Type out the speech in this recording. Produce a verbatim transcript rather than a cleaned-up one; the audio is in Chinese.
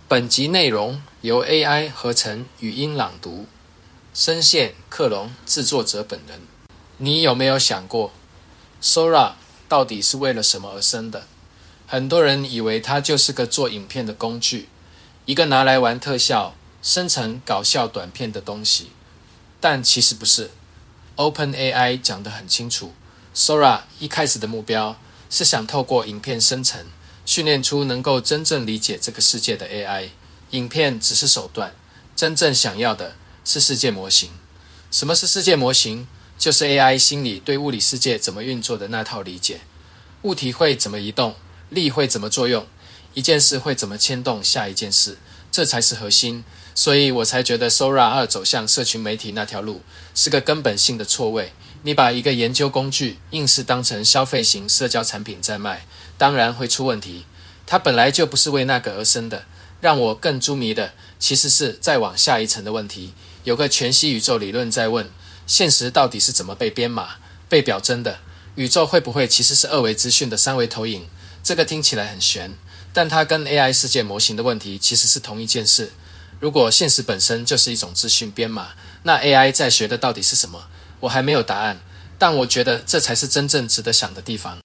本集内容由 A I 合成语音朗读，声线克隆制作者本人。你有没有想过 Sora 到底是为了什么而生的？很多人以为它就是个做影片的工具，一个拿来玩特效、生成搞笑短片的东西。但其实不是。OpenAI 讲得很清楚， Sora 一开始的目标是想透过影片生成训练出能够真正理解这个世界的 A I， 影片只是手段，真正想要的是世界模型。什么是世界模型？就是 A I 心里对物理世界怎么运作的那套理解。物体会怎么移动，力会怎么作用，一件事会怎么牵动下一件事，这才是核心。所以我才觉得 Sora 二走向社群媒体那条路是个根本性的错位。你把一个研究工具硬是当成消费型社交产品在卖，当然会出问题。它本来就不是为那个而生的。让我更着迷的其实是再往下一层的问题。有个全息宇宙理论在问，现实到底是怎么被编码、被表征的？宇宙会不会其实是二维资讯的三维投影？这个听起来很玄，但它跟 A I 世界模型的问题其实是同一件事。如果现实本身就是一种资讯编码，那 A I 在学的到底是什么？我还没有答案，但我觉得这才是真正值得想的地方。